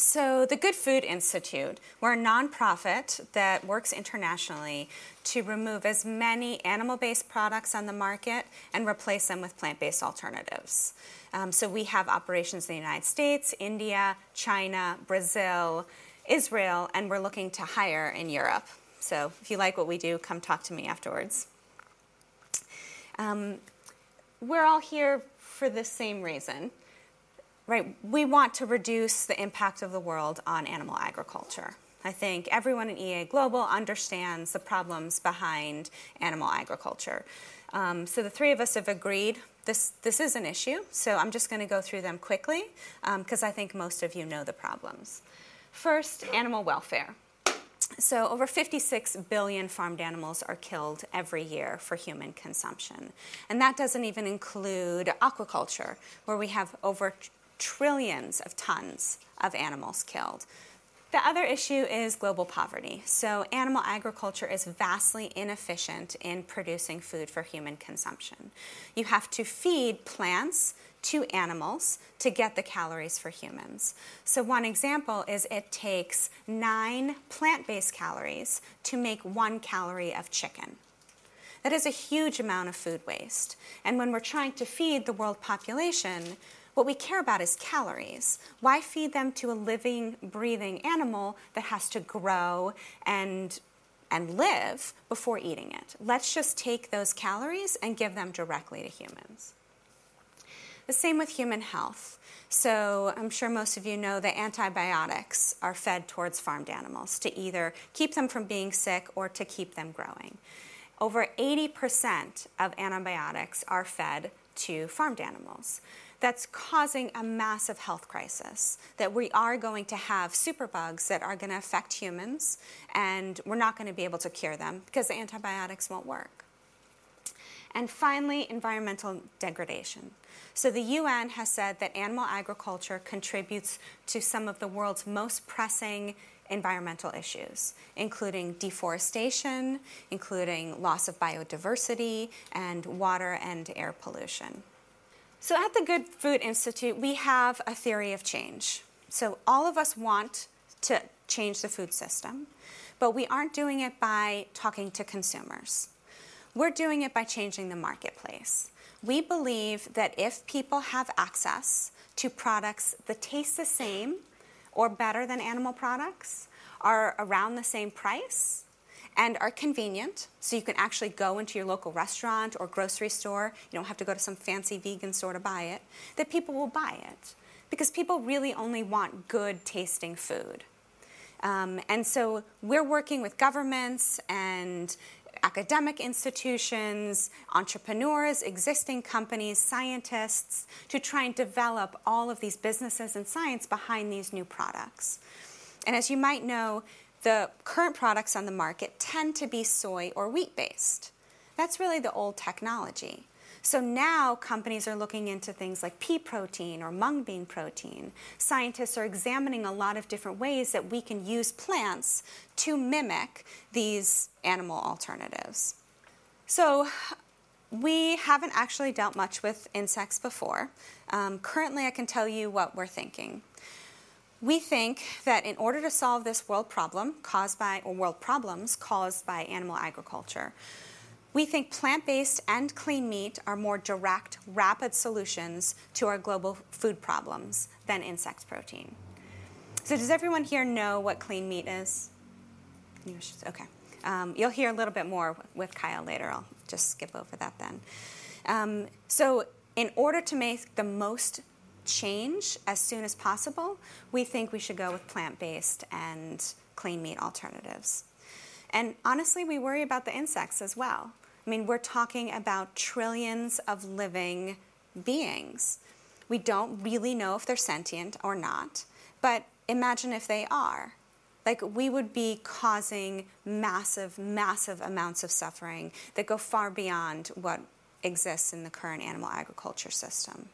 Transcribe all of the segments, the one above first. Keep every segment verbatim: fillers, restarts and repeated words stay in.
So the Good Food Institute, we're a nonprofit that works internationally to remove as many animal-based products on the market and replace them with plant-based alternatives. Um, so we have operations in the United States, India, China, Brazil, Israel, and we're looking to hire in Europe. So if you like what we do, come talk to me afterwards. Um, we're all here for the same reason. Right, we want to reduce the impact of the world on animal agriculture. I think everyone in E A Global understands the problems behind animal agriculture. Um, so the three of us have agreed this, this is an issue, so I'm just going to go through them quickly because um, I think most of you know the problems. First, animal welfare. So over fifty-six billion farmed animals are killed every year for human consumption. And that doesn't even include aquaculture, where we have over trillions of tons of animals killed. The other issue is global poverty. So animal agriculture is vastly inefficient in producing food for human consumption. You have to feed plants to animals to get the calories for humans. So one example is it takes nine plant-based calories to make one calorie of chicken. That is a huge amount of food waste. And when we're trying to feed the world population, what we care about is calories. Why feed them to a living, breathing animal that has to grow and, and live before eating it? Let's just take those calories and give them directly to humans. The same with human health. So I'm sure most of you know that antibiotics are fed towards farmed animals to either keep them from being sick or to keep them growing. Over eighty percent of antibiotics are fed to farmed animals. That's causing a massive health crisis, that we are going to have superbugs that are going to affect humans, and we're not going to be able to cure them because the antibiotics won't work. And finally, environmental degradation. So the U N has said that animal agriculture contributes to some of the world's most pressing environmental issues, including deforestation, including loss of biodiversity, and water and air pollution. So at the Good Food Institute, we have a theory of change. So all of us want to change the food system, but we aren't doing it by talking to consumers. We're doing it by changing the marketplace. We believe that if people have access to products that taste the same or better than animal products, are around the same price, and are convenient, so you can actually go into your local restaurant or grocery store, you don't have to go to some fancy vegan store to buy it, that people will buy it. Because people really only want good tasting food. Um, and so we're working with governments and academic institutions, entrepreneurs, existing companies, scientists, to try and develop all of these businesses and science behind these new products. And as you might know, the current products on the market tend to be soy or wheat-based. That's really the old technology. So now companies are looking into things like pea protein or mung bean protein. Scientists are examining a lot of different ways that we can use plants to mimic these animal alternatives. So we haven't actually dealt much with insects before. Um, currently, I can tell you what we're thinking. We think that in order to solve this world problem caused by, or world problems caused by animal agriculture, we think plant-based and clean meat are more direct, rapid solutions to our global food problems than insect protein. So does everyone here know what clean meat is? Okay. Um, you'll hear a little bit more with Kyle later. I'll just skip over that then. Um, so in order to make the most change as soon as possible, we think we should go with plant-based and clean meat alternatives. And honestly, we worry about the insects as well. I mean, we're talking about trillions of living beings. We don't really know if they're sentient or not, but imagine if they are. Like, we would be causing massive, massive amounts of suffering that go far beyond what exists in the current animal agriculture system.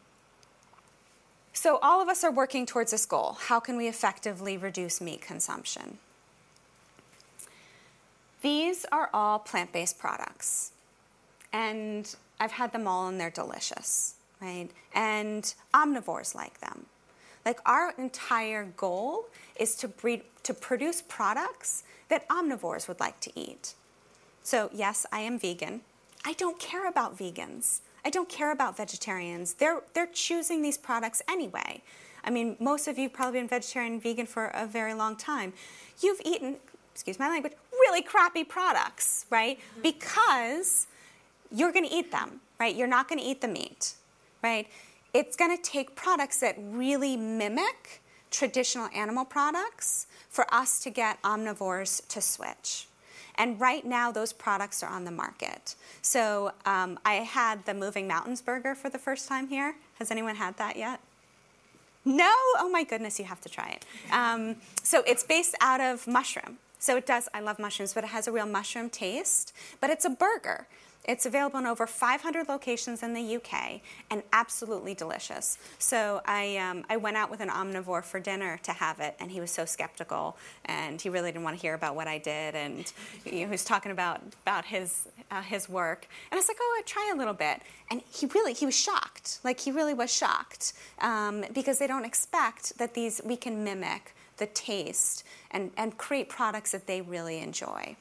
So all of us are working towards this goal. How can we effectively reduce meat consumption? These are all plant-based products. And I've had them all and they're delicious, right? And omnivores like them. Like, our entire goal is to breed, to produce products that omnivores would like to eat. So yes, I am vegan. I don't care about vegans. I don't care about vegetarians. They're, they're choosing these products anyway. I mean, most of you have probably been vegetarian and vegan for a very long time. You've eaten, excuse my language, really crappy products, right? Because you're going to eat them, right? You're not going to eat the meat, right? It's going to take products that really mimic traditional animal products for us to get omnivores to switch. And right now, those products are on the market. So um, I had the Moving Mountains burger for the first time here. Has anyone had that yet? No? Oh my goodness, you have to try it. Um, so it's based out of mushroom. So it does, I love mushrooms, but it has a real mushroom taste. But it's a burger. It's available in over five hundred locations in the U K and absolutely delicious. So I, um, I went out with an omnivore for dinner to have it, and he was so skeptical, and he really didn't want to hear about what I did, and you know, he was talking about, about his, uh, his work. And I was like, oh, I'd try a little bit. And he really, he was shocked. Like, he really was shocked um, because they don't expect that these, we can mimic the taste and, and create products that they really enjoy.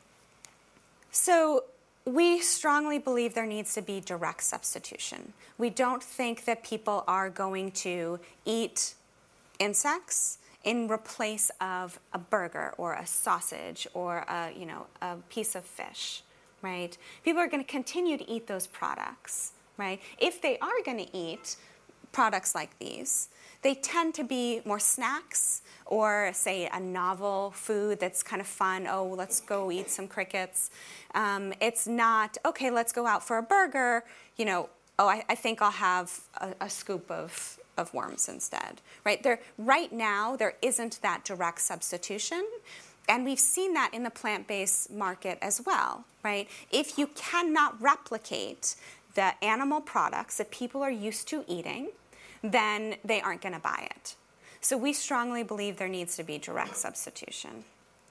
So we strongly believe there needs to be direct substitution. We don't think that people are going to eat insects in replace of a burger or a sausage or a, you know, a piece of fish, right? People are going to continue to eat those products, right? If they are going to eat products like these, they tend to be more snacks or, say, a novel food that's kind of fun. Oh, let's go eat some crickets. Um, it's not, okay, let's go out for a burger. You know, oh, I, I think I'll have a, a scoop of, of worms instead, right? There, right now, there isn't that direct substitution. And we've seen that in the plant-based market as well, right? If you cannot replicate the animal products that people are used to eating, then they aren't going to buy it. So we strongly believe there needs to be direct substitution.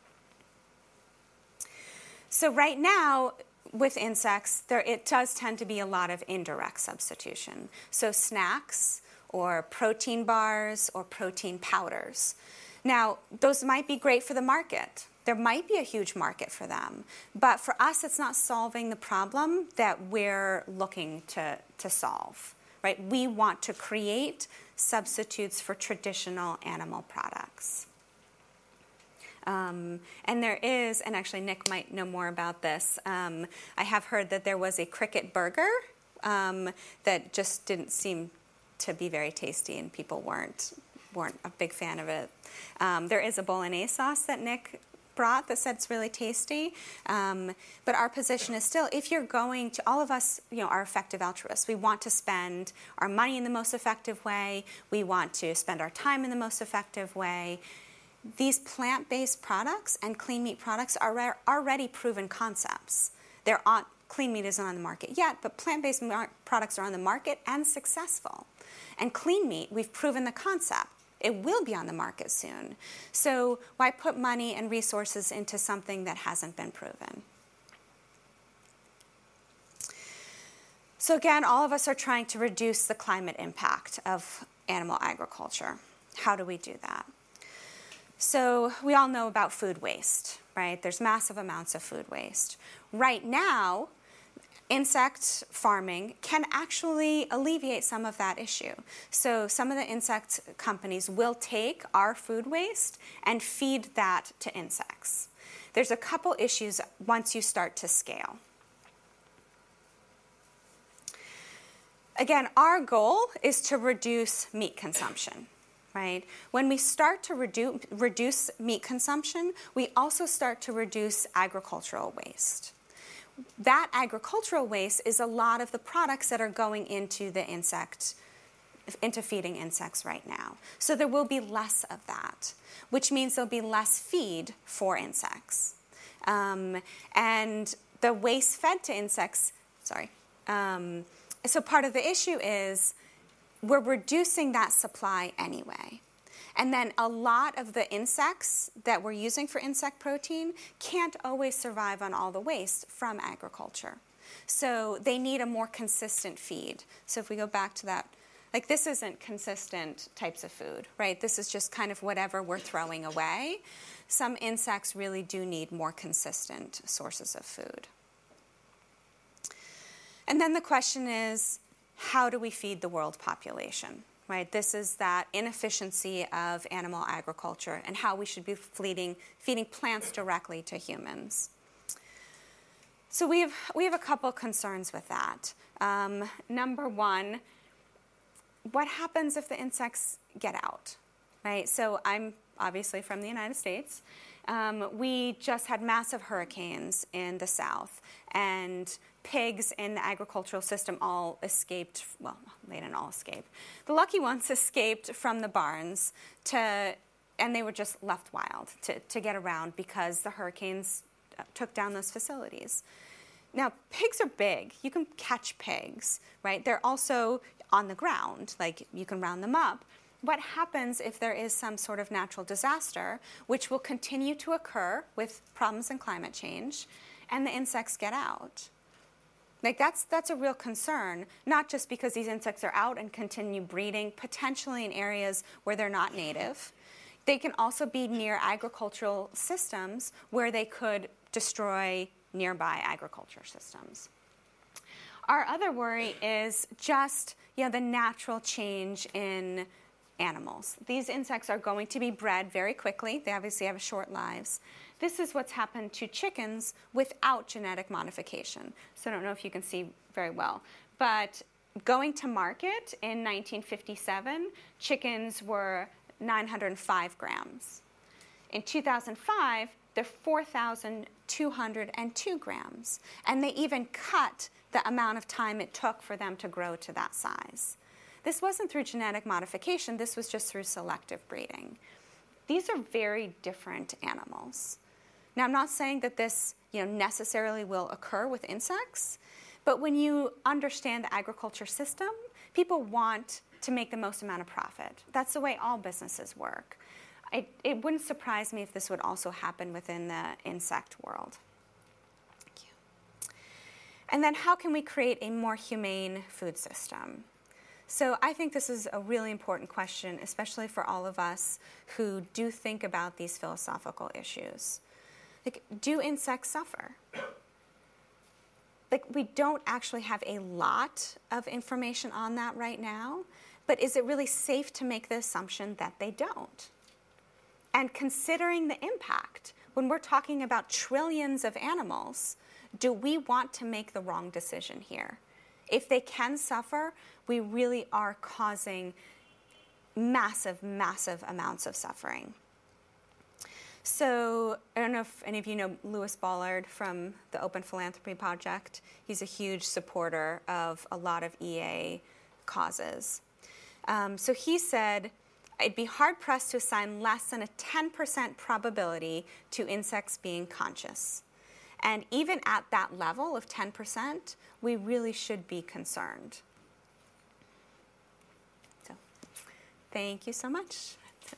So right now, with insects, there, it does tend to be a lot of indirect substitution. So snacks or protein bars or protein powders. Now, those might be great for the market. There might be a huge market for them. But for us, it's not solving the problem that we're looking to, to solve. Right? We want to create substitutes for traditional animal products. Um, and there is, and actually Nick might know more about this, um, I have heard that there was a cricket burger um, that just didn't seem to be very tasty, and people weren't, weren't a big fan of it. Um, there is a bolognese sauce that Nick brought that said it's really tasty, um, but our position is still, if you're going to, all of us, you know, are effective altruists. We want to spend our money in the most effective way. We want to spend our time in the most effective way. These plant-based products and clean meat products are already proven concepts. They're on, clean meat isn't on the market yet, but plant-based products are on the market and successful. And clean meat, we've proven the concept. It will be on the market soon. So why put money and resources into something that hasn't been proven? So again, all of us are trying to reduce the climate impact of animal agriculture. How do we do that? So we all know about food waste, right? There's massive amounts of food waste. Right now, insect farming can actually alleviate some of that issue. So some of the insect companies will take our food waste and feed that to insects. There's a couple issues once you start to scale. Again, our goal is to reduce meat consumption, right? When we start to reduce, reduce meat consumption, we also start to reduce agricultural waste. That agricultural waste is a lot of the products that are going into the insect, into feeding insects right now. So there will be less of that, which means there'll be less feed for insects. Um, and the waste fed to insects, sorry. Um, so part of the issue is we're reducing that supply anyway. And then a lot of the insects that we're using for insect protein can't always survive on all the waste from agriculture. So they need a more consistent feed. So if we go back to that Like, this isn't consistent types of food, right? This is just kind of whatever we're throwing away. Some insects really do need more consistent sources of food. And then the question is, how do we feed the world population, right? This is that inefficiency of animal agriculture and how we should be feeding, feeding plants directly to humans. So we have, we have a couple concerns with that. Um, number one, what happens if the insects get out, right? So I'm obviously from the United States. Um, we just had massive hurricanes in the South, and pigs in the agricultural system all escaped. Well, they didn't all escape. The lucky ones escaped from the barns, to, and they were just left wild to, to get around because the hurricanes took down those facilities. Now, pigs are big. You can catch pigs, right? They're also on the ground, like you can round them up. What happens if there is some sort of natural disaster, which will continue to occur with problems in climate change, and the insects get out? Like, that's, that's a real concern, not just because these insects are out and continue breeding, potentially in areas where they're not native. They can also be near agricultural systems where they could destroy nearby agriculture systems. Our other worry is just, you know, the natural change in animals. These insects are going to be bred very quickly. They obviously have short lives. This is what's happened to chickens without genetic modification. So I don't know if you can see very well. But going to market in nineteen fifty-seven, chickens were nine hundred five grams. In two thousand five, they're four thousand two hundred two grams. And they even cut the amount of time it took for them to grow to that size. This wasn't through genetic modification. This was just through selective breeding. These are very different animals. Now, I'm not saying that this, you know, necessarily will occur with insects, but when you understand the agriculture system, people want to make the most amount of profit. That's the way all businesses work. It, it wouldn't surprise me if this would also happen within the insect world. Thank you. And then how can we create a more humane food system? So I think this is a really important question, especially for all of us who do think about these philosophical issues. Like, do insects suffer? Like, we don't actually have a lot of information on that right now, but is it really safe to make the assumption that they don't? And considering the impact, when we're talking about trillions of animals, do we want to make the wrong decision here? If they can suffer, we really are causing massive, massive amounts of suffering. So I don't know if any of you know Lewis Ballard from the Open Philanthropy Project. He's a huge supporter of a lot of E A causes. Um, so he said, I'd be hard-pressed to assign less than a ten percent probability to insects being conscious. And even at that level of ten percent, we really should be concerned. So, thank you so much.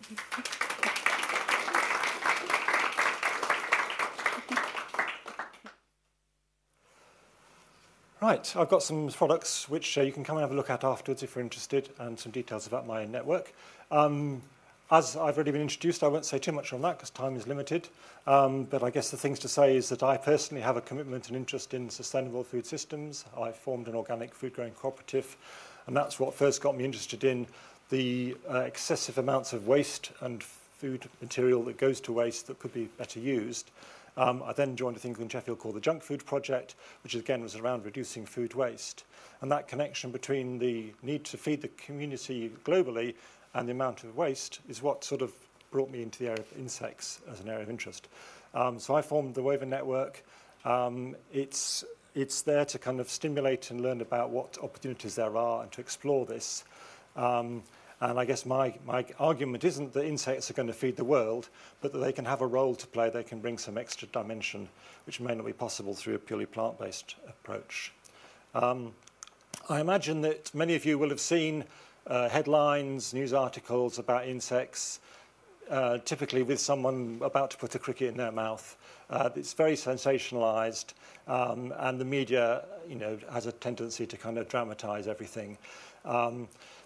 Right, I've got some products which uh, you can come and have a look at afterwards if you're interested, and some details about my network. Um, As I've already been introduced, I won't say too much on that because time is limited. Um, but I guess the things to say is that I personally have a commitment and interest in sustainable food systems. I formed an organic food growing cooperative, and that's what first got me interested in the uh, excessive amounts of waste and food material that goes to waste that could be better used. Um, I then joined a thing in Sheffield called the Junk Food Project, which again was around reducing food waste. And that connection between the need to feed the community globally and the amount of waste is what sort of brought me into the area of insects as an area of interest. Um, so I formed the Woven Network. Um, it's, it's there to kind of stimulate and learn about what opportunities there are and to explore this. Um, and I guess my, my argument isn't that insects are going to feed the world, but that they can have a role to play. They can bring some extra dimension, which may not be possible through a purely plant-based approach. Um, I imagine that many of you will have seen Uh, headlines, news articles about insects, uh, typically with someone about to put a cricket in their mouth. Uh, it's very sensationalized, um, and the media, you know, has a tendency to kind of dramatize everything. Um,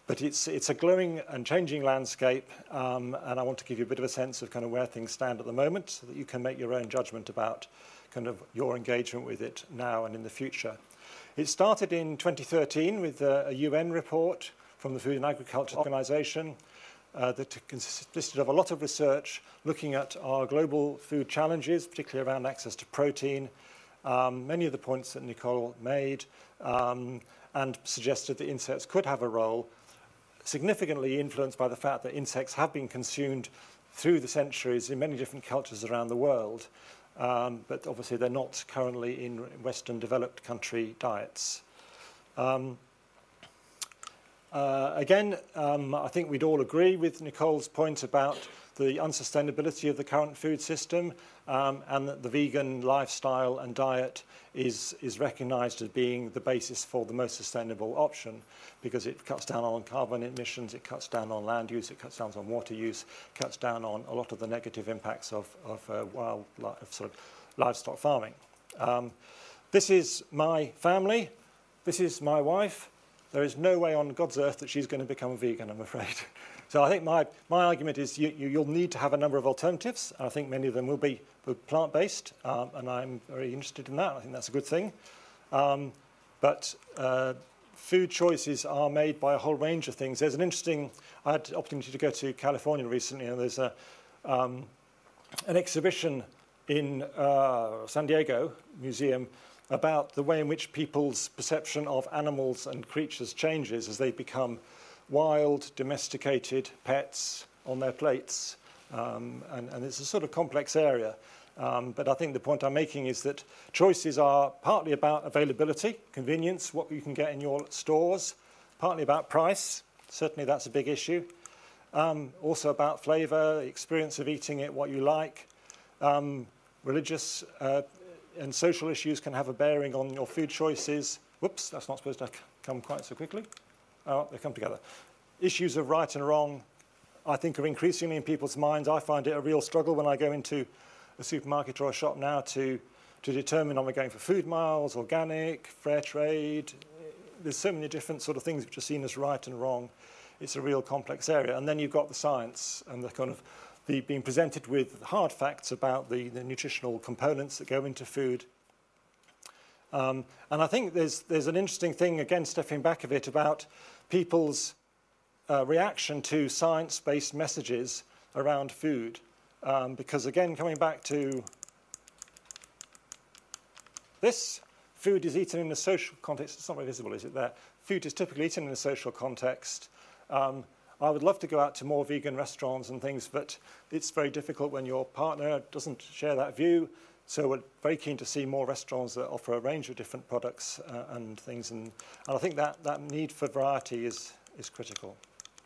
but it's, it's a glowing and changing landscape, um, and I want to give you a bit of a sense of kind of where things stand at the moment so that you can make your own judgment about kind of your engagement with it now and in the future. It started in twenty thirteen with a, a U N report from the Food and Agriculture Organization uh, that consisted of a lot of research looking at our global food challenges, particularly around access to protein, um, many of the points that Nicole made, um, and suggested that insects could have a role, significantly influenced by the fact that insects have been consumed through the centuries in many different cultures around the world. Um, but obviously they're not currently in Western developed country diets. Um, uh, again, um, I think we'd all agree with Nicole's point about the unsustainability of the current food system, um, and that the vegan lifestyle and diet is, is recognized as being the basis for the most sustainable option, because it cuts down on carbon emissions, it cuts down on land use, it cuts down on water use, cuts down on a lot of the negative impacts of, of uh, wild of sort of livestock farming. Um, this is my family. This is my wife. There is no way on God's earth that she's going to become a vegan, I'm afraid. So I think my, my argument is you, you, you'll need to have a number of alternatives. I think many of them will be plant-based, um, and I'm very interested in that. I think that's a good thing. Um, but uh, food choices are made by a whole range of things. There's an interesting, I had the opportunity to go to California recently, and there's a, um, an exhibition in uh, San Diego Museum about the way in which people's perception of animals and creatures changes as they become wild, domesticated pets on their plates. Um, and, and it's a sort of complex area. Um, but I think the point I'm making is that choices are partly about availability, convenience, what you can get in your stores, partly about price. Certainly that's a big issue. Um, also about flavour, the experience of eating it, what you like. Um, religious uh, and social issues can have a bearing on your food choices. Whoops, that's not supposed to come quite so quickly. Oh, they come together. Issues of right and wrong, I think, are increasingly in people's minds. I find it a real struggle when I go into a supermarket or a shop now to, to determine am I going for food miles, organic, fair trade. There's so many different sort of things which are seen as right and wrong. It's a real complex area. And then you've got the science and the kind of the being presented with hard facts about the, the nutritional components that go into food. Um, and I think there's, there's an interesting thing, again, stepping back a bit, about people's uh, reaction to science-based messages around food. Um, because, again, coming back to this, food is eaten in a social context. It's not very visible, is it there? Food is typically eaten in a social context. Um, I would love to go out to more vegan restaurants and things, but it's very difficult when your partner doesn't share that view. So we're very keen to see more restaurants that offer a range of different products uh, and things. And, and I think that, that need for variety is, is critical.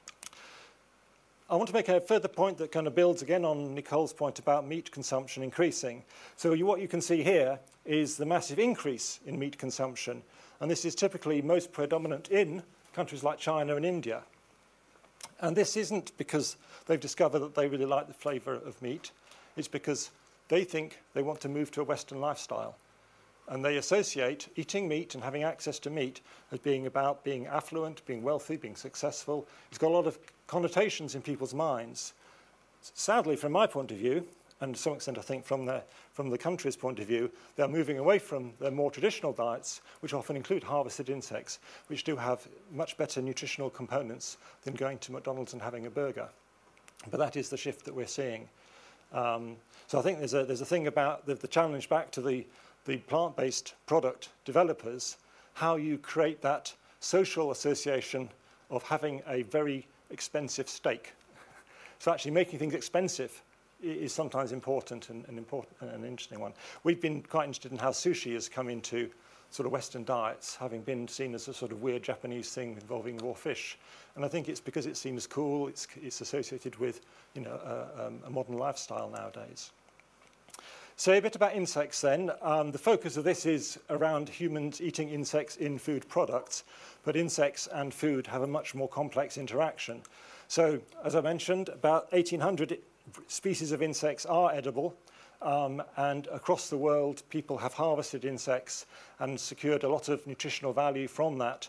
I want to make a further point that kind of builds again on Nicole's point about meat consumption increasing. So you, what you can see here is the massive increase in meat consumption. And this is typically most predominant in countries like China and India. And this isn't because they've discovered that they really like the flavour of meat. It's because they think they want to move to a Western lifestyle. And they associate eating meat and having access to meat as being about being affluent, being wealthy, being successful. It's got a lot of connotations in people's minds. Sadly, from my point of view, and to some extent I think from the, from the country's point of view, they're moving away from their more traditional diets, which often include harvested insects, which do have much better nutritional components than going to McDonald's and having a burger. But that is the shift that we're seeing. Um, so I think there's a, there's a thing about the, the challenge back to the, the plant-based product developers, how you create that social association of having a very expensive steak. So actually making things expensive is sometimes important and, and important and an interesting one. We've been quite interested in how sushi has come into sort of Western diets, having been seen as a sort of weird Japanese thing involving raw fish. And I think it's because it's seen as cool, it's, it's associated with, you know, a, um, a modern lifestyle nowadays. So a bit about insects then. Um, the focus of this is around humans eating insects in food products, but insects and food have a much more complex interaction. So, as I mentioned, about eighteen hundred species of insects are edible, um, and across the world people have harvested insects and secured a lot of nutritional value from that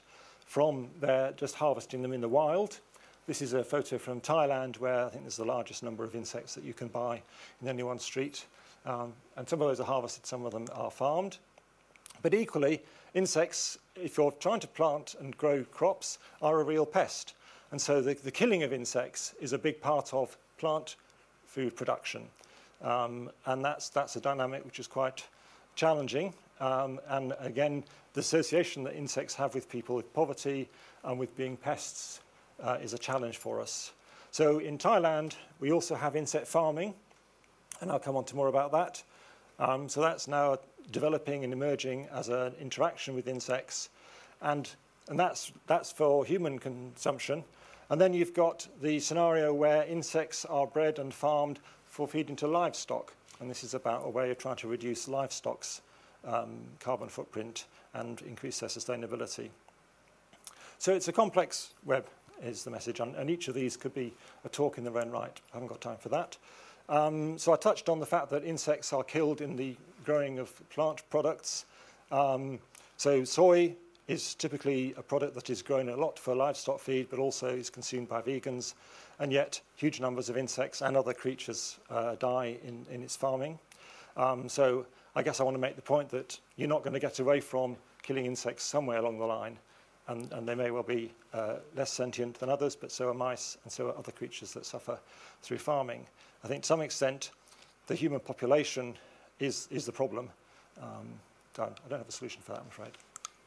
from their just harvesting them in the wild. This is a photo from Thailand, where I think there's the largest number of insects that you can buy in any one street. Um, and some of those are harvested, some of them are farmed. But equally, insects, if you're trying to plant and grow crops, are a real pest. And so the, the killing of insects is a big part of plant food production. Um, and that's, that's a dynamic which is quite challenging. Um, and again, the association that insects have with people with poverty and with being pests uh, is a challenge for us. So in Thailand, we also have insect farming, and I'll come on to more about that. Um, so that's now developing and emerging as an interaction with insects, and, and that's, that's for human consumption. And then you've got the scenario where insects are bred and farmed for feeding to livestock, and this is about a way of trying to reduce livestock's um, carbon footprint and increase their sustainability. So it's a complex web, is the message, and, and each of these could be a talk in their own right. I haven't got time for that. Um, so I touched on the fact that insects are killed in the growing of plant products. Um, so soy is typically a product that is grown a lot for livestock feed, but also is consumed by vegans, and yet huge numbers of insects and other creatures uh, die in, in its farming. Um, so I guess I want to make the point that you're not going to get away from killing insects somewhere along the line, and, and they may well be uh, less sentient than others, but so are mice, and so are other creatures that suffer through farming. I think to some extent the human population is, is the problem. Um, I don't have a solution for that, I'm afraid.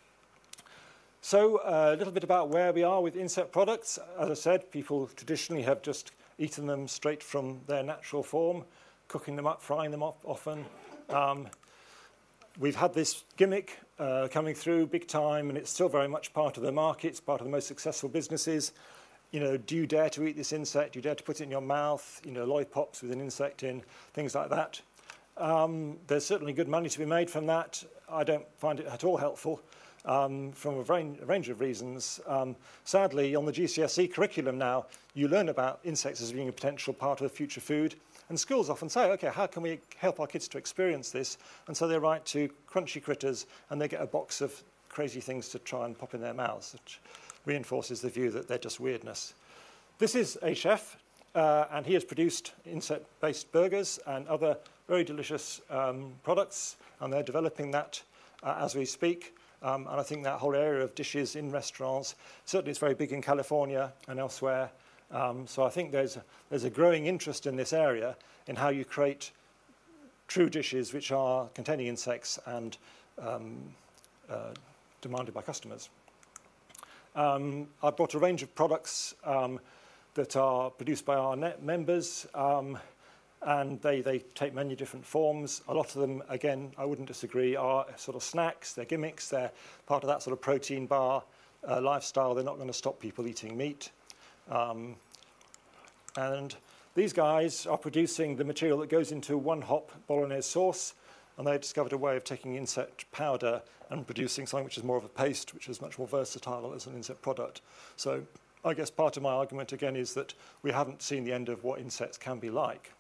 So uh, a little bit about where we are with insect products. As I said, people traditionally have just eaten them straight from their natural form, cooking them up, frying them up often. Um, we've had this gimmick uh, coming through big time, and it's still very much part of the market. It's part of the most successful businesses. You know, do you dare to eat this insect? Do you dare to put it in your mouth? You know, lollipops with an insect in, things like that. Um, there's certainly good money to be made from that. I don't find it at all helpful um, from a range, a range of reasons. Um, sadly, on the G C S E curriculum now, you learn about insects as being a potential part of future food. And schools often say, OK, how can we help our kids to experience this? And so they write to Crunchy Critters, and they get a box of crazy things to try and pop in their mouths, which reinforces the view that they're just weirdness. This is a chef, uh, and he has produced insect-based burgers and other very delicious um, products, and they're developing that uh, as we speak. Um, and I think that whole area of dishes in restaurants, certainly it's very big in California and elsewhere. Um, so I think there's a, there's a growing interest in this area in how you create true dishes which are containing insects and um, uh, demanded by customers. Um, I've brought a range of products um, that are produced by our net members, um, and they, they take many different forms. A lot of them, again, I wouldn't disagree, are sort of snacks, they're gimmicks, they're part of that sort of protein bar uh, lifestyle. They're not going to stop people eating meat. Um, and these guys are producing the material that goes into one-hop bolognese sauce, and they discovered a way of taking insect powder and producing something which is more of a paste, which is much more versatile as an insect product. So I guess part of my argument, again, is that we haven't seen the end of what insects can be like.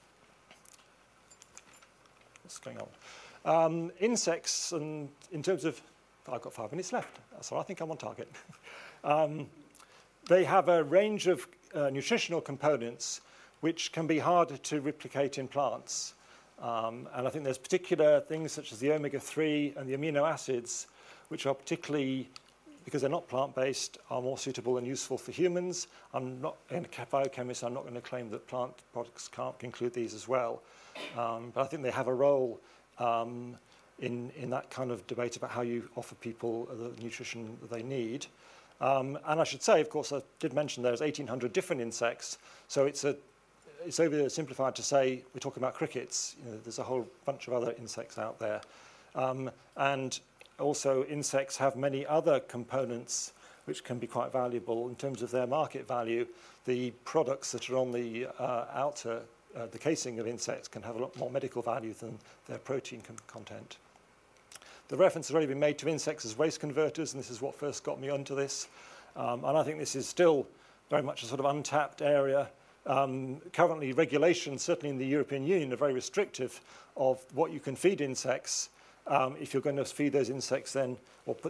What's going on? Um, insects, and in terms of, I've got five minutes left, so I think I'm on target. um, they have a range of uh, nutritional components which can be harder to replicate in plants. Um, and I think there's particular things such as the omega three and the amino acids, which are particularly, because they're not plant-based, are more suitable and useful for humans. I'm not a biochemist, I'm not going to claim that plant products can't include these as well. Um, but I think they have a role um, in, in that kind of debate about how you offer people the nutrition that they need. Um, and I should say, of course, I did mention there's eighteen hundred different insects, so it's a It's oversimplified to say we're talking about crickets. You know, there's a whole bunch of other insects out there. Um, and also insects have many other components which can be quite valuable in terms of their market value. The products that are on the uh, outer, uh, the casing of insects can have a lot more medical value than their protein content. The reference has already been made to insects as waste converters, and this is what first got me onto this. Um, and I think this is still very much a sort of untapped area. Um, currently, regulations, certainly in the European Union, are very restrictive of what you can feed insects. Um, if you're going to feed those insects then, or put,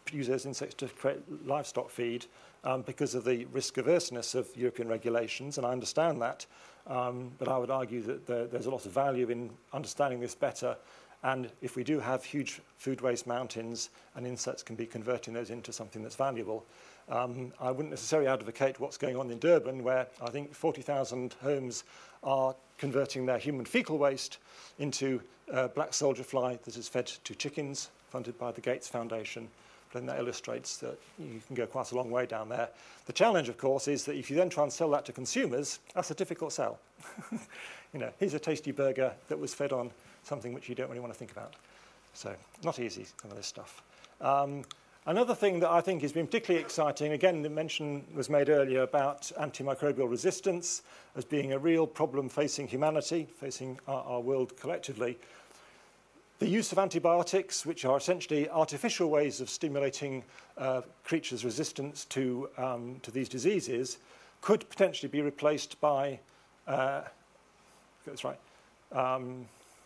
use those insects to create livestock feed um, because of the risk averseness of European regulations, and I understand that. Um, but I would argue that there, there's a lot of value in understanding this better. And if we do have huge food waste mountains and insects can be converting those into something that's valuable, um, I wouldn't necessarily advocate what's going on in Durban, where I think forty thousand homes are converting their human fecal waste into uh, black soldier fly that is fed to chickens, funded by the Gates Foundation. Then that illustrates that you can go quite a long way down there. The challenge, of course, is that if you then try and sell that to consumers, that's a difficult sell. You know, here's a tasty burger that was fed on something which you don't really want to think about. So not easy, some of this stuff. Um, another thing that I think has been particularly exciting, again, the mention was made earlier about antimicrobial resistance as being a real problem facing humanity, facing our, our world collectively. The use of antibiotics, which are essentially artificial ways of stimulating uh, creatures' resistance to, um, to these diseases, could potentially be replaced by, uh, that's right, um,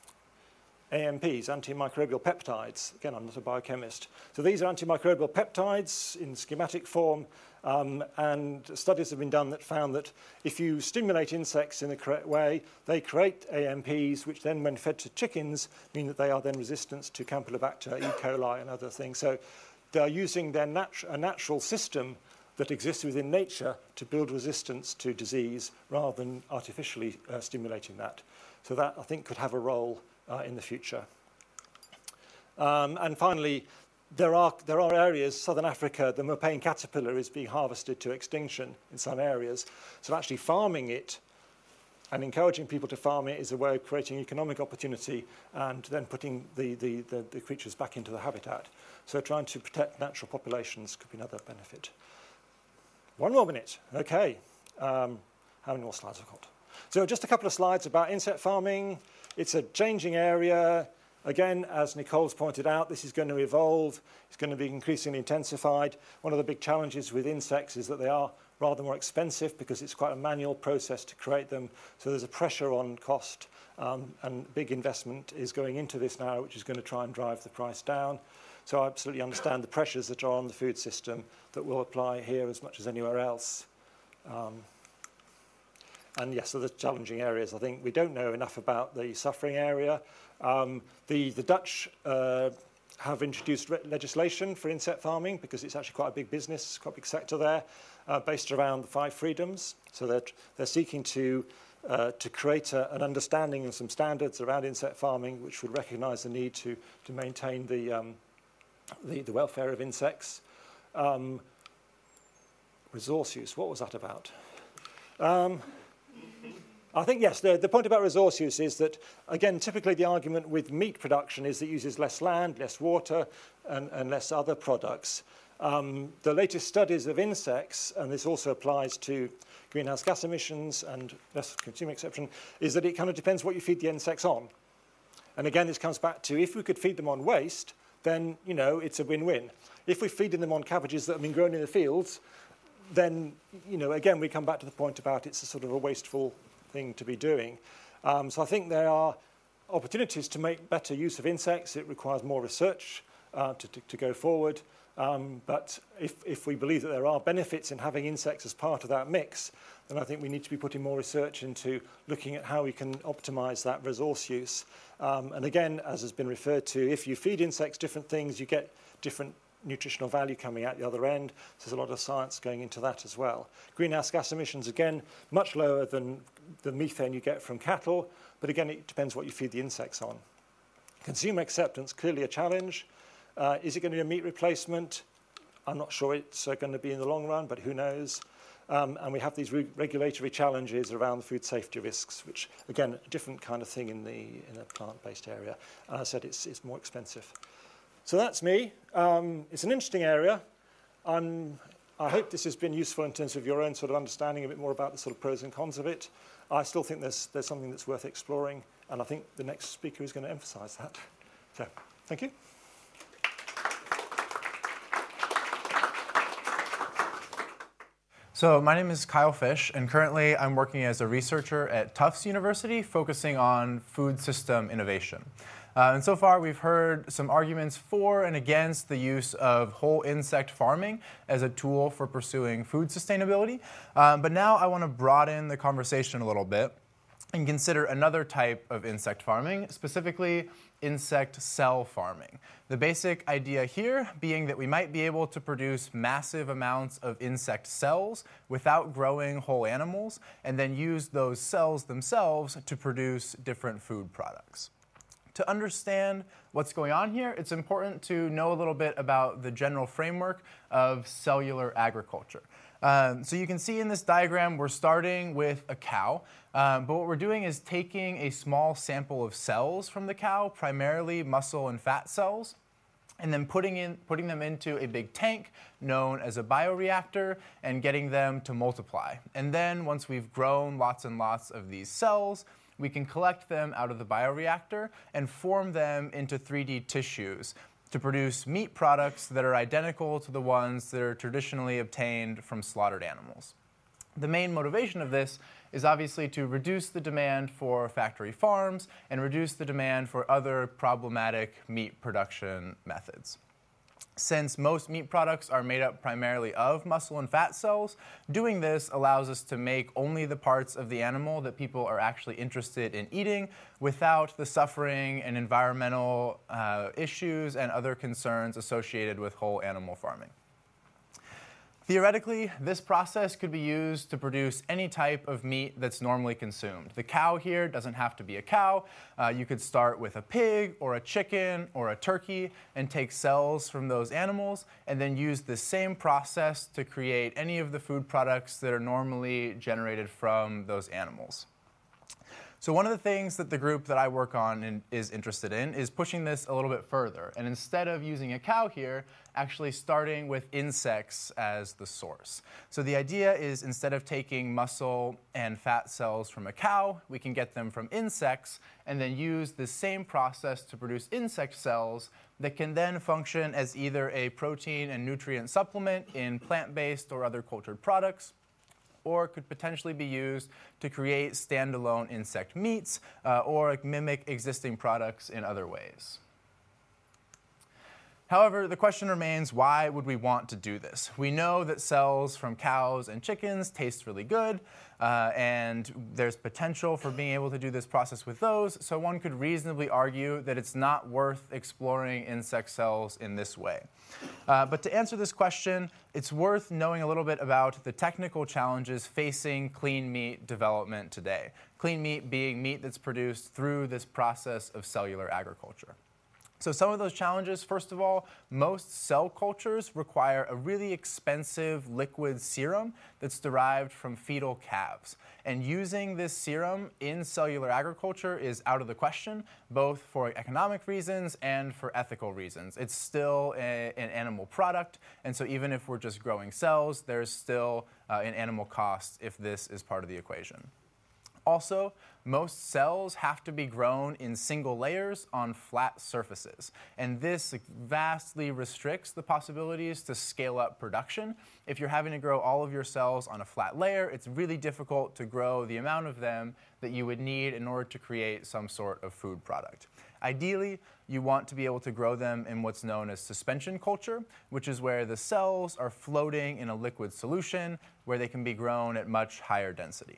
A M Ps, antimicrobial peptides. Again, I'm not a biochemist. So these are antimicrobial peptides in schematic form, um, and studies have been done that found that if you stimulate insects in the correct way, they create A M Ps, which then, when fed to chickens, mean that they are then resistant to Campylobacter, E. coli, and other things. So they're using their natu- a natural system that exists within nature to build resistance to disease rather than artificially uh, stimulating that. So that, I think, could have a role Uh, in the future. Um, and finally, there are, there are areas, Southern Africa, the Mopane caterpillar is being harvested to extinction in some areas. So actually farming it and encouraging people to farm it is a way of creating economic opportunity and then putting the, the, the, the creatures back into the habitat. So trying to protect natural populations could be another benefit. One more minute. Okay. Um, how many more slides have I got? So just a couple of slides about insect farming. It's a changing area. Again, as Nicole's pointed out, this is going to evolve. It's going to be increasingly intensified. One of the big challenges with insects is that they are rather more expensive because it's quite a manual process to create them. So there's a pressure on cost, um, and big investment is going into this now, which is going to try and drive the price down. So I absolutely understand the pressures that are on the food system that will apply here as much as anywhere else. Um, And yes, so the challenging areas, I think we don't know enough about the suffering area. Um, the, the Dutch uh, have introduced re- legislation for insect farming because it's actually quite a big business, quite a big sector there, uh, based around the five freedoms. So they're, they're seeking to, uh, to create a, an understanding and some standards around insect farming which would recognise the need to, to maintain the, um, the, the welfare of insects. Um, resource use, what was that about? Um, I think, yes, the, the point about resource use is that, again, typically the argument with meat production is that it uses less land, less water, and, and less other products. Um, the latest studies of insects, and this also applies to greenhouse gas emissions and less consumer exception, is that it kind of depends what you feed the insects on. And again, this comes back to if we could feed them on waste, then, you know, it's a win-win. If we're feeding them on cabbages that have been grown in the fields, then, you know, again, we come back to the point about it's a sort of a wasteful thing to be doing. Um, so I think there are opportunities to make better use of insects. It requires more research uh, to, to, to go forward. Um, but if, if we believe that there are benefits in having insects as part of that mix, then I think we need to be putting more research into looking at how we can optimize that resource use. Um, and again, as has been referred to, if you feed insects different things, you get different nutritional value coming out the other end. So there's a lot of science going into that as well. Greenhouse gas emissions, again, much lower than the methane you get from cattle, but again, it depends what you feed the insects on. Consumer acceptance, clearly a challenge. Uh, is it going to be a meat replacement? I'm not sure it's uh, going to be in the long run, but who knows? Um, and we have these re regulatory challenges around the food safety risks, which, again, a different kind of thing in, the, in a plant-based area. And I said it's, it's more expensive. So that's me. Um, it's an interesting area. I'm, I hope this has been useful in terms of your own sort of understanding a bit more about the sort of pros and cons of it. I still think there's, there's something that's worth exploring, and I think the next speaker is going to emphasize that. So, thank you. So my name is Kyle Fish, and currently I'm working as a researcher at Tufts University, focusing on food system innovation. Uh, and so far, we've heard some arguments for and against the use of whole insect farming as a tool for pursuing food sustainability. Um, but now I want to broaden the conversation a little bit and consider another type of insect farming, specifically insect cell farming. The basic idea here being that we might be able to produce massive amounts of insect cells without growing whole animals, and then use those cells themselves to produce different food products. To understand what's going on here, it's important to know a little bit about the general framework of cellular agriculture. Um, so you can see in this diagram, we're starting with a cow, um, but what we're doing is taking a small sample of cells from the cow, primarily muscle and fat cells, and then putting, in, putting them into a big tank known as a bioreactor and getting them to multiply. And then once we've grown lots and lots of these cells, we can collect them out of the bioreactor and form them into three D tissues to produce meat products that are identical to the ones that are traditionally obtained from slaughtered animals. The main motivation of this is obviously to reduce the demand for factory farms and reduce the demand for other problematic meat production methods. Since most meat products are made up primarily of muscle and fat cells, doing this allows us to make only the parts of the animal that people are actually interested in eating without the suffering and environmental uh, issues and other concerns associated with whole animal farming. Theoretically, this process could be used to produce any type of meat that's normally consumed. The cow here doesn't have to be a cow. Uh, you could start with a pig or a chicken or a turkey and take cells from those animals and then use the same process to create any of the food products that are normally generated from those animals. So one of the things that the group that I work on in, is interested in is pushing this a little bit further. And instead of using a cow here, actually starting with insects as the source. So the idea is instead of taking muscle and fat cells from a cow, we can get them from insects and then use the same process to produce insect cells that can then function as either a protein and nutrient supplement in plant-based or other cultured products, or could potentially be used to create standalone insect meats uh, or mimic existing products in other ways. However, the question remains, why would we want to do this? We know that cells from cows and chickens taste really good, uh, and there's potential for being able to do this process with those, so one could reasonably argue that it's not worth exploring insect cells in this way. Uh, but to answer this question, it's worth knowing a little bit about the technical challenges facing clean meat development today. Clean meat being meat that's produced through this process of cellular agriculture. So some of those challenges, first of all, most cell cultures require a really expensive liquid serum that's derived from fetal calves. And using this serum in cellular agriculture is out of the question, both for economic reasons and for ethical reasons. It's still a, an animal product, and so even if we're just growing cells, there's still uh, an animal cost if this is part of the equation. Also, most cells have to be grown in single layers on flat surfaces, and this vastly restricts the possibilities to scale up production. If you're having to grow all of your cells on a flat layer, it's really difficult to grow the amount of them that you would need in order to create some sort of food product. Ideally, you want to be able to grow them in what's known as suspension culture, which is where the cells are floating in a liquid solution where they can be grown at much higher density.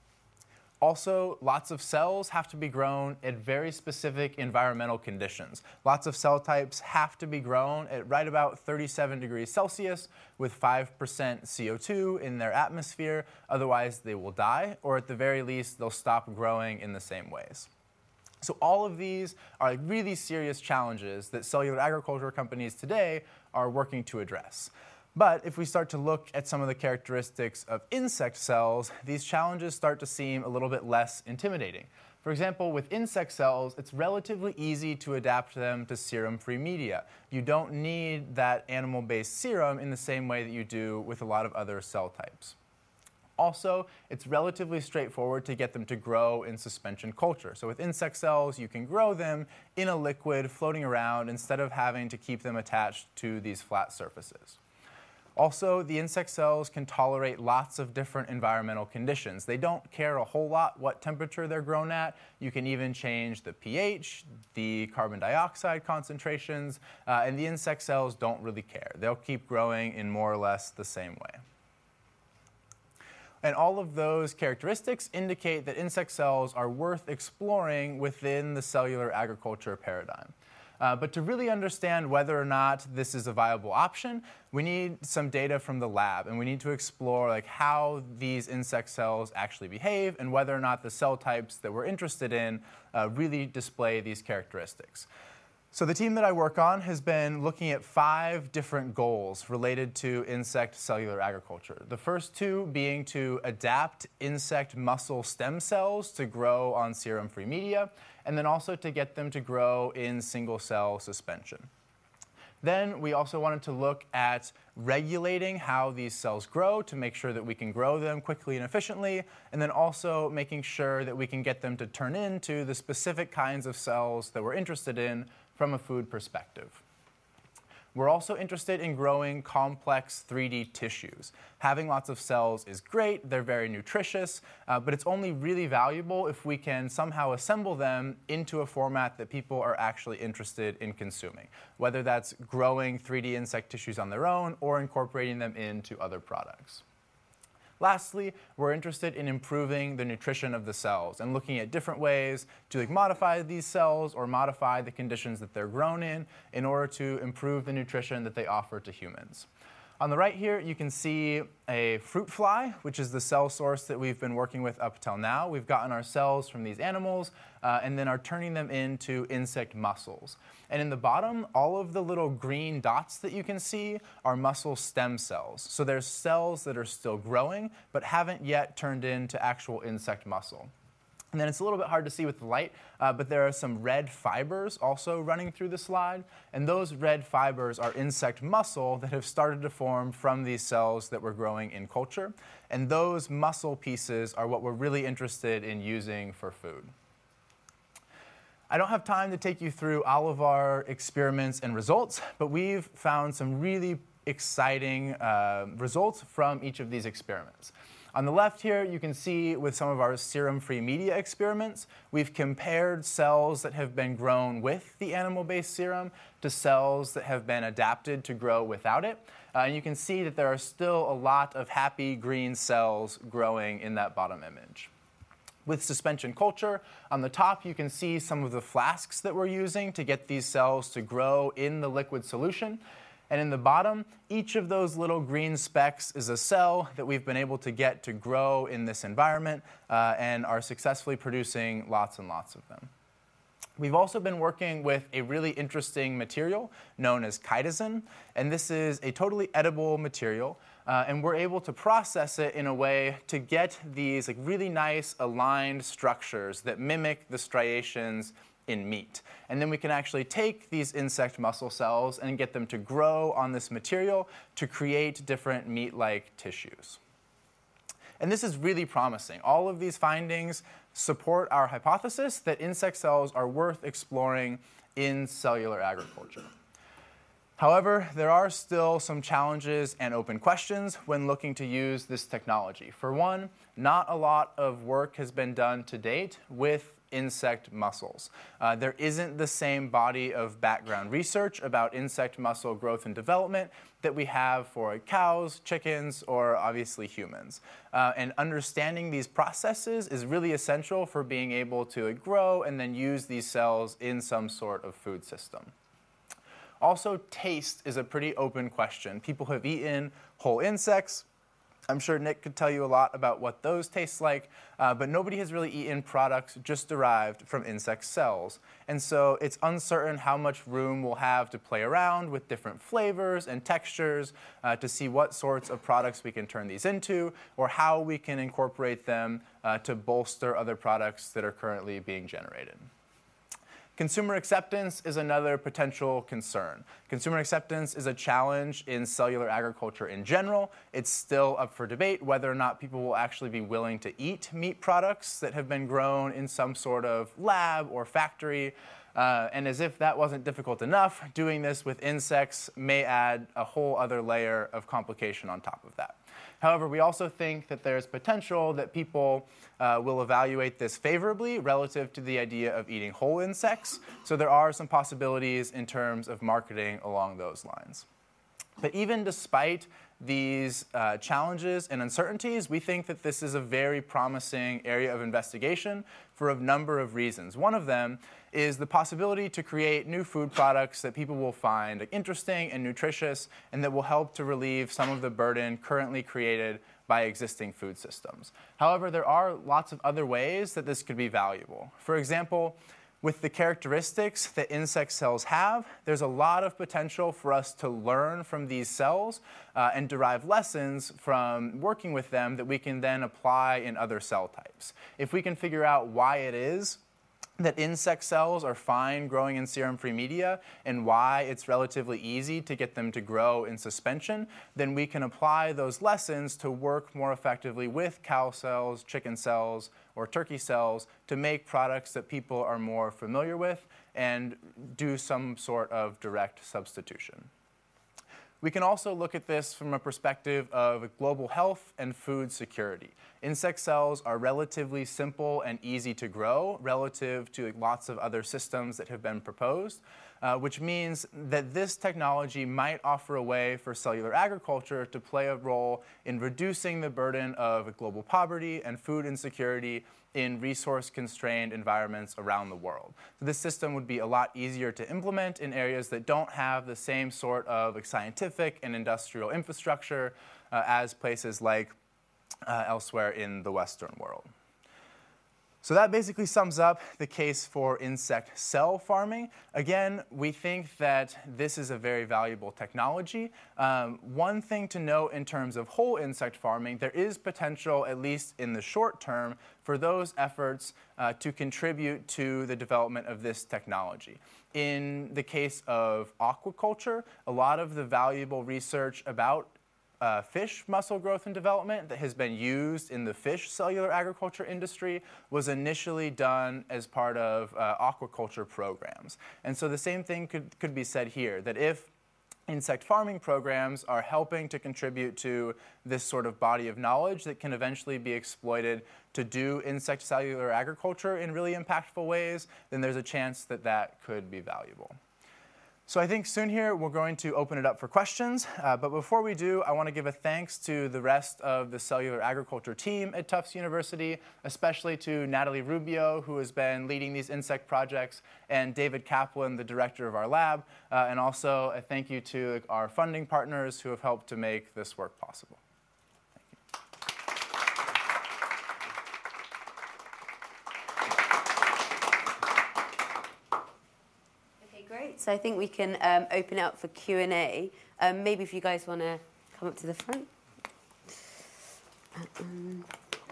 Also, lots of cells have to be grown at very specific environmental conditions. Lots of cell types have to be grown at right about thirty-seven degrees Celsius with five percent C O two in their atmosphere. Otherwise, they will die, or at the very least, they'll stop growing in the same ways. So all of these are really serious challenges that cellular agriculture companies today are working to address. But if we start to look at some of the characteristics of insect cells, these challenges start to seem a little bit less intimidating. For example, with insect cells, it's relatively easy to adapt them to serum-free media. You don't need that animal-based serum in the same way that you do with a lot of other cell types. Also, it's relatively straightforward to get them to grow in suspension culture. So with insect cells, you can grow them in a liquid floating around instead of having to keep them attached to these flat surfaces. Also, the insect cells can tolerate lots of different environmental conditions. They don't care a whole lot what temperature they're grown at. You can even change the pH, the carbon dioxide concentrations, uh, and the insect cells don't really care. They'll keep growing in more or less the same way. And all of those characteristics indicate that insect cells are worth exploring within the cellular agriculture paradigm. Uh, but to really understand whether or not this is a viable option, we need some data from the lab, and we need to explore like how these insect cells actually behave and whether or not the cell types that we're interested in uh, really display these characteristics. So the team that I work on has been looking at five different goals related to insect cellular agriculture. The first two being to adapt insect muscle stem cells to grow on serum-free media, and then also to get them to grow in single-cell suspension. Then we also wanted to look at regulating how these cells grow to make sure that we can grow them quickly and efficiently, and then also making sure that we can get them to turn into the specific kinds of cells that we're interested in from a food perspective. We're also interested in growing complex three D tissues. Having lots of cells is great, they're very nutritious, uh, but it's only really valuable if we can somehow assemble them into a format that people are actually interested in consuming, whether that's growing three D insect tissues on their own or incorporating them into other products. Lastly, we're interested in improving the nutrition of the cells and looking at different ways to like, modify these cells or modify the conditions that they're grown in in order to improve the nutrition that they offer to humans. On the right here, you can see a fruit fly, which is the cell source that we've been working with up till now. We've gotten our cells from these animals uh, and then are turning them into insect muscles. And in the bottom, all of the little green dots that you can see are muscle stem cells. So there's cells that are still growing, but haven't yet turned into actual insect muscle. And then it's a little bit hard to see with the light, uh, but there are some red fibers also running through the slide. And those red fibers are insect muscle that have started to form from these cells that we're growing in culture. And those muscle pieces are what we're really interested in using for food. I don't have time to take you through all of our experiments and results, but we've found some really exciting uh, results from each of these experiments. On the left here, you can see with some of our serum-free media experiments, we've compared cells that have been grown with the animal-based serum to cells that have been adapted to grow without it. Uh, and you can see that there are still a lot of happy green cells growing in that bottom image. With suspension culture, on the top you can see some of the flasks that we're using to get these cells to grow in the liquid solution. And in the bottom, each of those little green specks is a cell that we've been able to get to grow in this environment uh, and are successfully producing lots and lots of them. We've also been working with a really interesting material known as chitosan, and this is a totally edible material, uh, and we're able to process it in a way to get these like, really nice aligned structures that mimic the striations in meat. And then we can actually take these insect muscle cells and get them to grow on this material to create different meat-like tissues. And this is really promising. All of these findings support our hypothesis that insect cells are worth exploring in cellular agriculture. However, there are still some challenges and open questions when looking to use this technology. For one, not a lot of work has been done to date with insect muscles. Uh, there isn't the same body of background research about insect muscle growth and development that we have for cows, chickens, or obviously humans. Uh, and understanding these processes is really essential for being able to grow and then use these cells in some sort of food system. Also, taste is a pretty open question. People have eaten whole insects. I'm sure Nick could tell you a lot about what those taste like, uh, but nobody has really eaten products just derived from insect cells. And so it's uncertain how much room we'll have to play around with different flavors and textures uh, to see what sorts of products we can turn these into or how we can incorporate them uh, to bolster other products that are currently being generated. Consumer acceptance is another potential concern. Consumer acceptance is a challenge in cellular agriculture in general. It's still up for debate whether or not people will actually be willing to eat meat products that have been grown in some sort of lab or factory. Uh, and as if that wasn't difficult enough, doing this with insects may add a whole other layer of complication on top of that. However, we also think that there's potential that people uh, will evaluate this favorably relative to the idea of eating whole insects. So there are some possibilities in terms of marketing along those lines. But even despite these uh, challenges and uncertainties, we think that this is a very promising area of investigation for a number of reasons. One of them is the possibility to create new food products that people will find interesting and nutritious and that will help to relieve some of the burden currently created by existing food systems. However, there are lots of other ways that this could be valuable. For example, with the characteristics that insect cells have, there's a lot of potential for us to learn from these cells uh, and derive lessons from working with them that we can then apply in other cell types. If we can figure out why it is that insect cells are fine growing in serum-free media and why it's relatively easy to get them to grow in suspension, then we can apply those lessons to work more effectively with cow cells, chicken cells, or turkey cells to make products that people are more familiar with and do some sort of direct substitution. We can also look at this from a perspective of global health and food security. Insect cells are relatively simple and easy to grow relative to lots of other systems that have been proposed, uh, which means that this technology might offer a way for cellular agriculture to play a role in reducing the burden of global poverty and food insecurity in resource-constrained environments around the world. So this system would be a lot easier to implement in areas that don't have the same sort of scientific and industrial infrastructure uh, as places like uh, elsewhere in the Western world. So that basically sums up the case for insect cell farming. Again, we think that this is a very valuable technology. Um, one thing to note in terms of whole insect farming, there is potential, at least in the short term, for those efforts uh, to contribute to the development of this technology. In the case of aquaculture, a lot of the valuable research about Uh, fish muscle growth and development that has been used in the fish cellular agriculture industry was initially done as part of uh, aquaculture programs. And so the same thing could, could be said here, that if insect farming programs are helping to contribute to this sort of body of knowledge that can eventually be exploited to do insect cellular agriculture in really impactful ways, then there's a chance that that could be valuable. So I think soon here we're going to open it up for questions, uh, but before we do, I want to give a thanks to the rest of the cellular agriculture team at Tufts University, especially to Natalie Rubio, who has been leading these insect projects, and David Kaplan, the director of our lab, uh, and also a thank you to our funding partners who have helped to make this work possible. So I think we can um, open it up for Q and A. Um, maybe if you guys want to come up to the front. Um,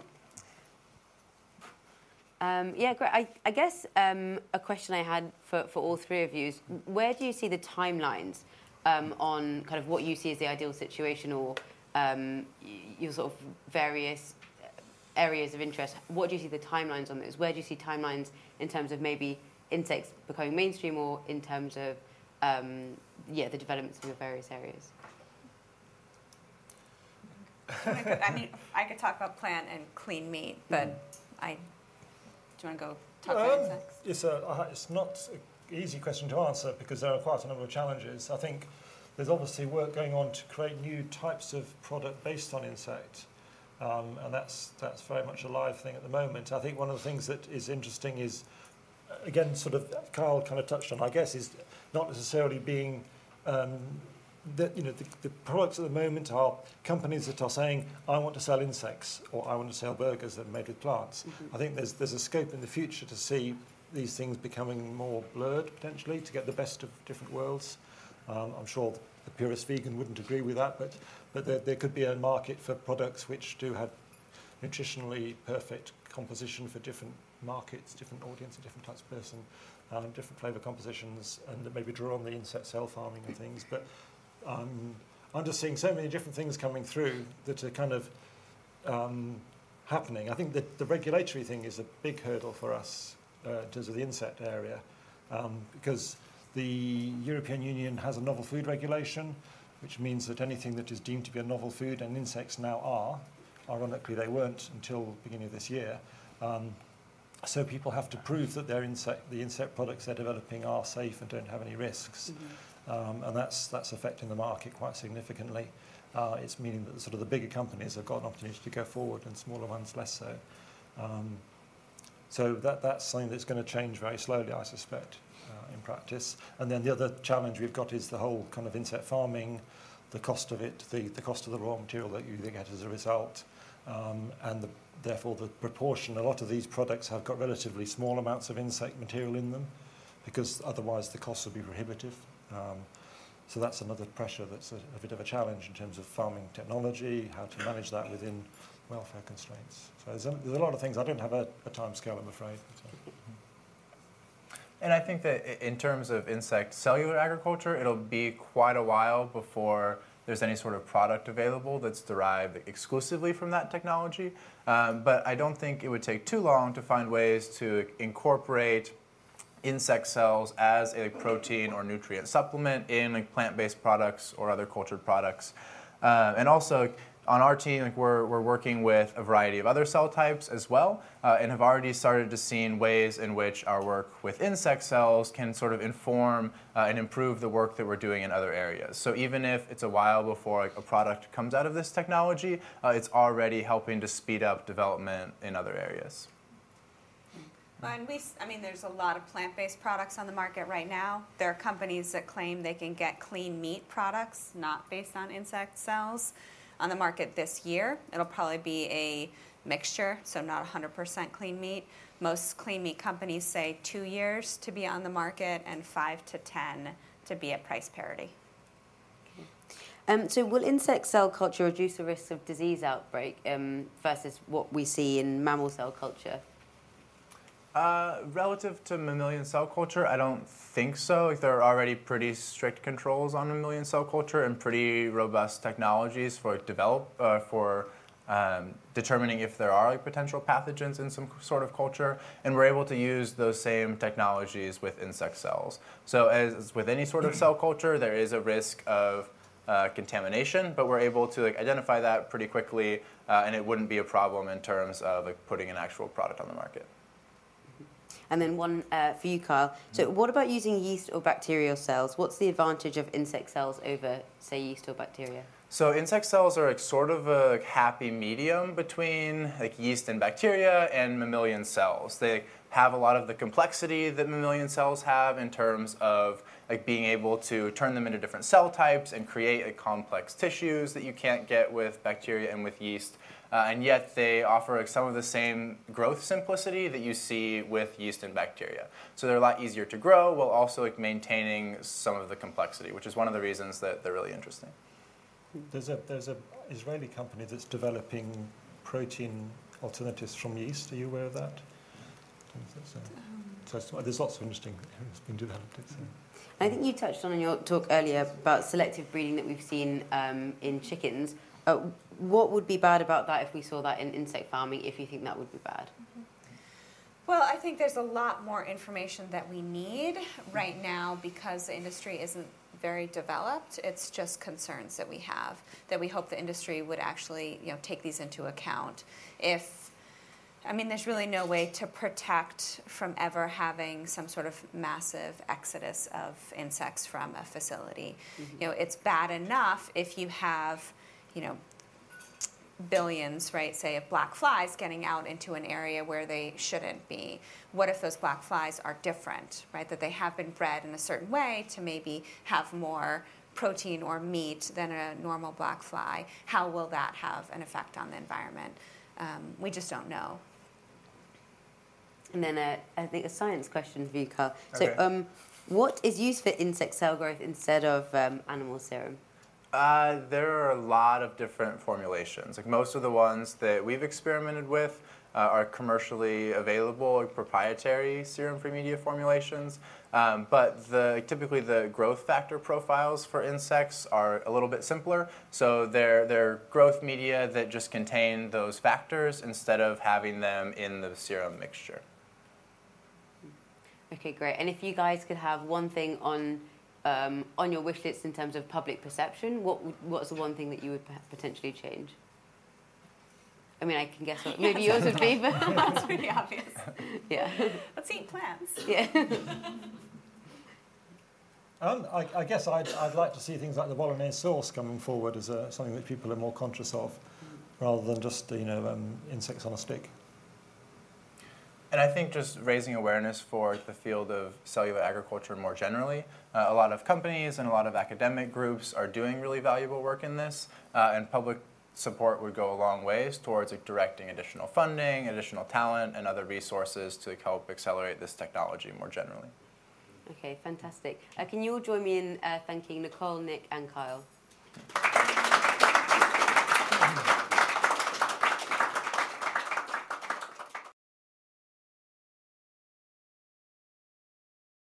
um, yeah, great. I, I guess um, a question I had for, for all three of you is, where do you see the timelines um, on kind of what you see as the ideal situation, or um, your sort of various areas of interest? What do you see the timelines on those? Where do you see timelines in terms of maybe insects becoming mainstream, or in terms of um, yeah, the developments in the various areas? I mean, I could talk about plant and clean meat, but mm. I. Do you want to go talk um, about insects? It's a. It's not an easy question to answer because there are quite a number of challenges. I think there's obviously work going on to create new types of product based on insect, um, and that's that's very much a live thing at the moment. I think one of the things that is interesting is, again, sort of Carl kind of touched on, I guess, is not necessarily being, um, that you know, the, the products at the moment are companies that are saying, I want to sell insects, or I want to sell burgers that are made with plants. Mm-hmm. I think there's there's a scope in the future to see these things becoming more blurred, potentially, to get the best of different worlds. Um, I'm sure the purist vegan wouldn't agree with that, but, but there, there could be a market for products which do have nutritionally perfect composition for different markets, different audience, different types of person, um, different flavour compositions, and that maybe draw on the insect cell farming and things. But um, I'm just seeing so many different things coming through that are kind of um, happening. I think that the regulatory thing is a big hurdle for us uh, in terms of the insect area, um, because the European Union has a novel food regulation, which means that anything that is deemed to be a novel food, and insects now are, ironically they weren't until the beginning of this year, um, so people have to prove that their insect, the insect products they're developing are safe and don't have any risks. Mm-hmm. um, and that's, that's affecting the market quite significantly. Uh, it's meaning that sort of the bigger companies have got an opportunity to go forward and smaller ones less so. Um, so that, that's something that's going to change very slowly, I suspect, uh, in practice. And then the other challenge we've got is the whole kind of insect farming, the cost of it, the, the cost of the raw material that you get as a result, um, and the, therefore the proportion. A lot of these products have got relatively small amounts of insect material in them, because otherwise the costs would be prohibitive. Um, So that's another pressure that's a, a bit of a challenge in terms of farming technology, how to manage that within welfare constraints. So there's a, there's a lot of things. I don't have a, a time scale, I'm afraid. So. And I think that in terms of insect cellular agriculture, it'll be quite a while before there's any sort of product available that's derived exclusively from that technology. Um, but I don't think it would take too long to find ways to incorporate insect cells as a protein or nutrient supplement in like plant-based products or other cultured products. Uh, and also on our team, like we're, we're working with a variety of other cell types as well, uh, and have already started to see ways in which our work with insect cells can sort of inform uh, and improve the work that we're doing in other areas. So even if it's a while before like, a product comes out of this technology, uh, it's already helping to speed up development in other areas. Well, and we, I mean, there's a lot of plant-based products on the market right now. There are companies that claim they can get clean meat products, not based on insect cells, on the market this year. It'll probably be a mixture, so not one hundred percent clean meat. Most clean meat companies say two years to be on the market and five to ten to be at price parity. Um, so will insect cell culture reduce the risk of disease outbreak um, versus what we see in mammal cell culture? Uh, relative to mammalian cell culture, I don't think so. Like, there are already pretty strict controls on mammalian cell culture and pretty robust technologies for develop uh, for um, determining if there are like potential pathogens in some sort of culture, and we're able to use those same technologies with insect cells. So, as with any sort of cell culture, there is a risk of uh, contamination, but we're able to like identify that pretty quickly, uh, and it wouldn't be a problem in terms of like putting an actual product on the market. And then one uh, for you, Kyle. So what about using yeast or bacterial cells? What's the advantage of insect cells over, say, yeast or bacteria? So insect cells are like sort of a like, happy medium between like yeast and bacteria and mammalian cells. They have a lot of the complexity that mammalian cells have in terms of like being able to turn them into different cell types and create like, complex tissues that you can't get with bacteria and with yeast. Uh, and yet they offer like, some of the same growth simplicity that you see with yeast and bacteria. So they're a lot easier to grow while also like, maintaining some of the complexity, which is one of the reasons that they're really interesting. There's a there's a Israeli company that's developing protein alternatives from yeast. Are you aware of that? So, so there's lots of interesting things being developed. So. I think you touched on in your talk earlier about selective breeding that we've seen um, in chickens. Uh, what would be bad about that if we saw that in insect farming, if you think that would be bad? Mm-hmm. Well, I think there's a lot more information that we need right now because the industry isn't very developed. It's just concerns that we have that we hope the industry would actually, you know, take these into account. If, I mean, there's really no way to protect from ever having some sort of massive exodus of insects from a facility. Mm-hmm. You know, it's bad enough if you have, you know, billions, right, say, of black flies getting out into an area where they shouldn't be. What if those black flies are different, right, that they have been bred in a certain way to maybe have more protein or meat than a normal black fly? How will that have an effect on the environment? Um, we just don't know. And then uh, I think a science question for you, Carl. Okay. So um, what is used for insect cell growth instead of um, animal serum? Uh, there are a lot of different formulations. Like most of the ones that we've experimented with uh, are commercially available proprietary serum-free media formulations. Um, but the, typically the growth factor profiles for insects are a little bit simpler. So they're, they're growth media that just contain those factors instead of having them in the serum mixture. Okay, great. And if you guys could have one thing on um, on your wish list in terms of public perception, what would, what's the one thing that you would potentially change? I mean, I can guess what maybe yours would be, but That's pretty obvious. yeah. Let's eat plants. Yeah. Um, I, I guess I'd, I'd like to see things like the Bolognese sauce coming forward as a, something that people are more conscious of, rather than just you know um, insects on a stick. And I think just raising awareness for the field of cellular agriculture more generally. Uh, a lot of companies and a lot of academic groups are doing really valuable work in this, uh, and public support would go a long ways towards like, directing additional funding, additional talent, and other resources to help accelerate this technology more generally. Okay, fantastic. Uh, can you all join me in uh, thanking Nicole, Nick, and Kyle?